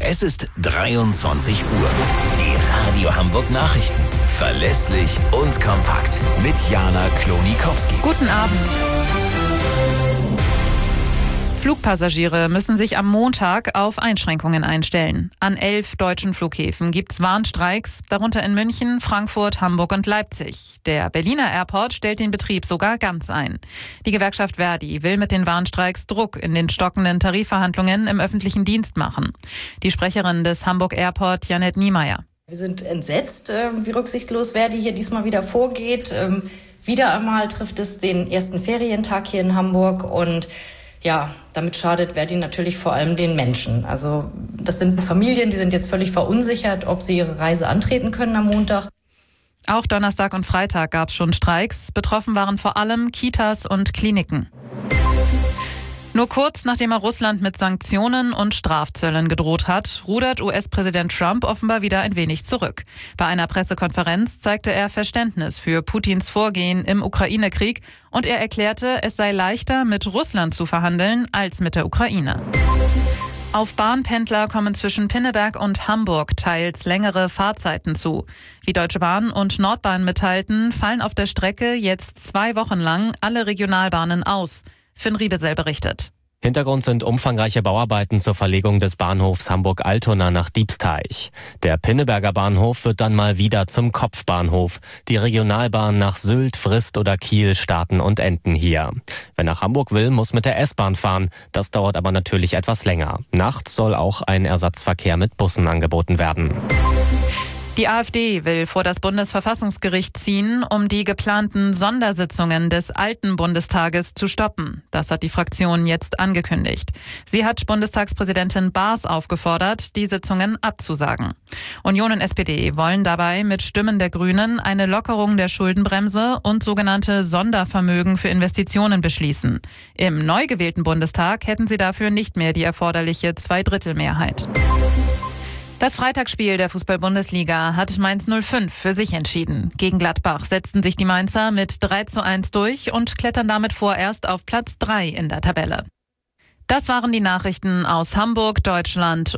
Es ist 23 Uhr. Die Radio Hamburg Nachrichten. Verlässlich und kompakt. Mit Jana Klonikowski. Guten Abend. Flugpassagiere müssen sich am Montag auf Einschränkungen einstellen. An 11 deutschen Flughäfen gibt's Warnstreiks, darunter in München, Frankfurt, Hamburg und Leipzig. Der Berliner Airport stellt den Betrieb sogar ganz ein. Die Gewerkschaft Verdi will mit den Warnstreiks Druck in den stockenden Tarifverhandlungen im öffentlichen Dienst machen. Die Sprecherin des Hamburg Airport, Janet Niemeyer. Wir sind entsetzt, wie rücksichtslos Verdi hier diesmal wieder vorgeht. Wieder einmal trifft es den ersten Ferientag hier in Hamburg und ja, damit schadet Verdi natürlich vor allem den Menschen. Also das sind Familien, die sind jetzt völlig verunsichert, ob sie ihre Reise antreten können am Montag. Auch Donnerstag und Freitag gab es schon Streiks. Betroffen waren vor allem Kitas und Kliniken. Nur kurz nachdem er Russland mit Sanktionen und Strafzöllen gedroht hat, rudert US-Präsident Trump offenbar wieder ein wenig zurück. Bei einer Pressekonferenz zeigte er Verständnis für Putins Vorgehen im Ukraine-Krieg und er erklärte, es sei leichter, mit Russland zu verhandeln als mit der Ukraine. Auf Bahnpendler kommen zwischen Pinneberg und Hamburg teils längere Fahrzeiten zu. Wie Deutsche Bahn und Nordbahn mitteilten, fallen auf der Strecke jetzt 2 Wochen lang alle Regionalbahnen aus. Finn Riebesell berichtet. Hintergrund sind umfangreiche Bauarbeiten zur Verlegung des Bahnhofs Hamburg-Altona nach Diebsteich. Der Pinneberger Bahnhof wird dann mal wieder zum Kopfbahnhof. Die Regionalbahn nach Sylt, Frist oder Kiel starten und enden hier. Wer nach Hamburg will, muss mit der S-Bahn fahren. Das dauert aber natürlich etwas länger. Nachts soll auch ein Ersatzverkehr mit Bussen angeboten werden. Die AfD will vor das Bundesverfassungsgericht ziehen, um die geplanten Sondersitzungen des alten Bundestages zu stoppen. Das hat die Fraktion jetzt angekündigt. Sie hat Bundestagspräsidentin Baas aufgefordert, die Sitzungen abzusagen. Union und SPD wollen dabei mit Stimmen der Grünen eine Lockerung der Schuldenbremse und sogenannte Sondervermögen für Investitionen beschließen. Im neu gewählten Bundestag hätten sie dafür nicht mehr die erforderliche Zweidrittelmehrheit. Das Freitagsspiel der Fußball-Bundesliga hat Mainz 05 für sich entschieden. Gegen Gladbach setzten sich die Mainzer mit 3:1 durch und klettern damit vorerst auf Platz 3 in der Tabelle. Das waren die Nachrichten aus Hamburg, Deutschland